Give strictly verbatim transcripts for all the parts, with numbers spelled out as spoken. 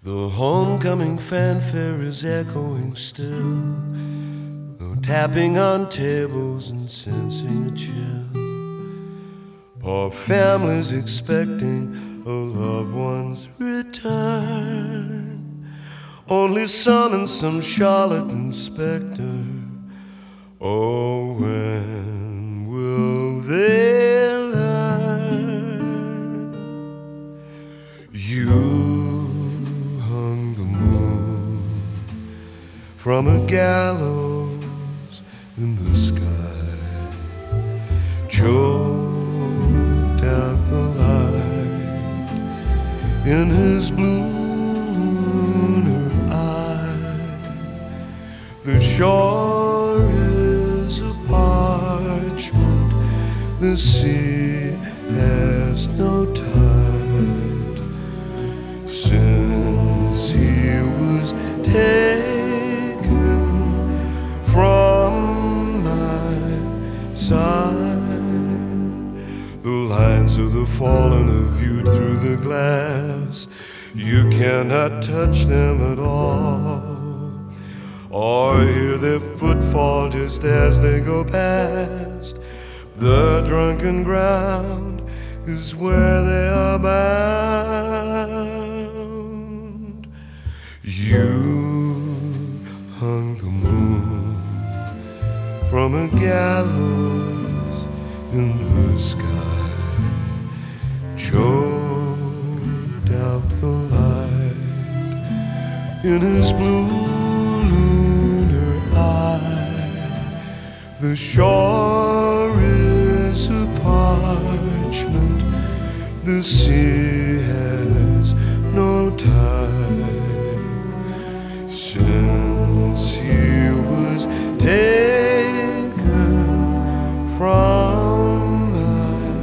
The homecoming fanfare is echoing still, no tapping on tables and sensing a chill. Poor families expecting a loved one's return. Only son and some charlatan inspector. Oh, when will they learn? You hung the moon from a gallows in the sky, choked out the light in his blue lunar eye. The shore is a parchment, the sea has no tide. Since he was taken from my side, the lines of the fallen are viewed through the glass. You cannot touch them at all, or hear their footfall just as they go past. The drunken ground is where they are bound. You hung the moon from a gallows in the sky, choked out the light in his blue lunar eye. The shore is a parchment, the sea has no tide. Since he was taken from my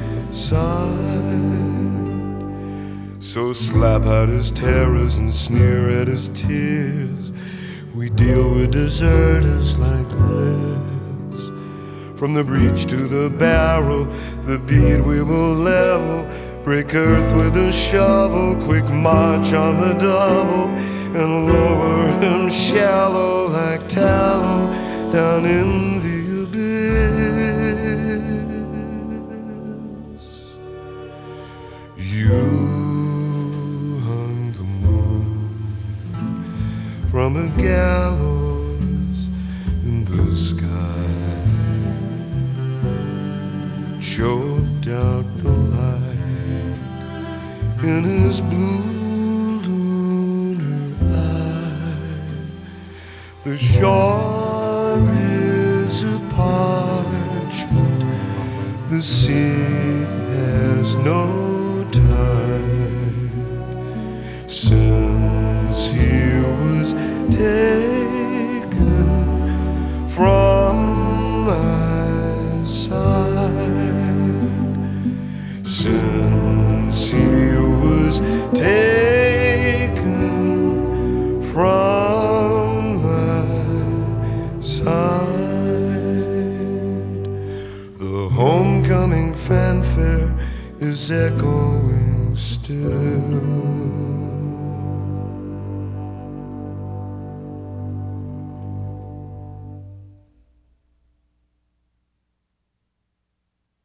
side. So slap out his terrors and sneer at his tears. We deal with deserters like this. From the breach to the barrel, the bead we will level. Break earth with a shovel, quick march on the double, and lower him shallow like tallow down in the abyss. You hung the moon from a gallows in the sky, choked out the light in his blue lunar eye. The shore is a parchment, the sea has no tide. Since he was taken from my side, since he was taken from my side, the homecoming fanfare is echoing still.